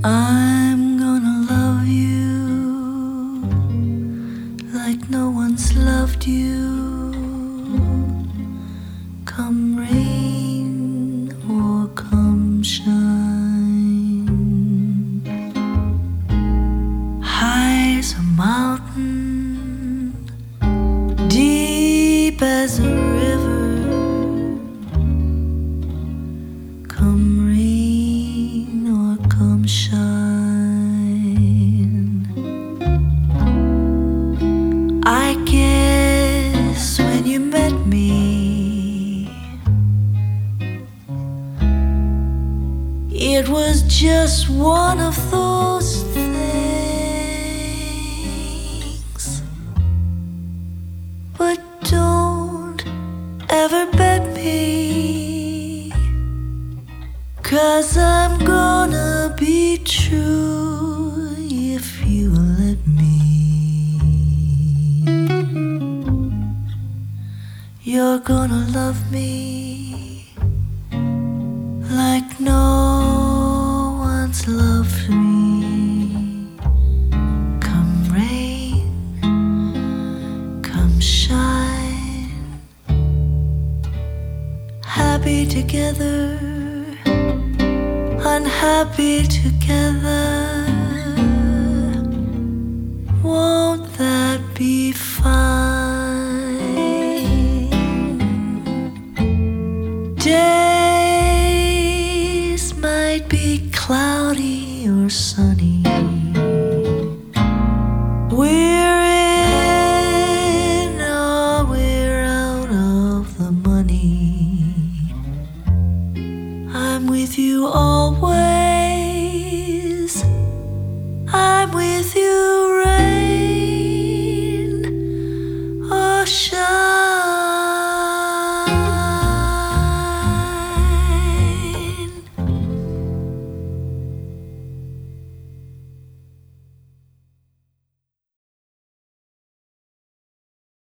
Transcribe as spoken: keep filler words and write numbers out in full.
I'm gonna love you like no one's loved you. Come rain or come shine, high as a mountain, deep as a river. Come rain or come shine. I guess when you met me, it was just one of those things. But don't ever bet me, 'cause I'm gonna be true if you let me. You're gonna love me like no one's loved me. Come rain, come shine, happy together, unhappy together. Won't that be fine? Days might be cloudy or sunny. We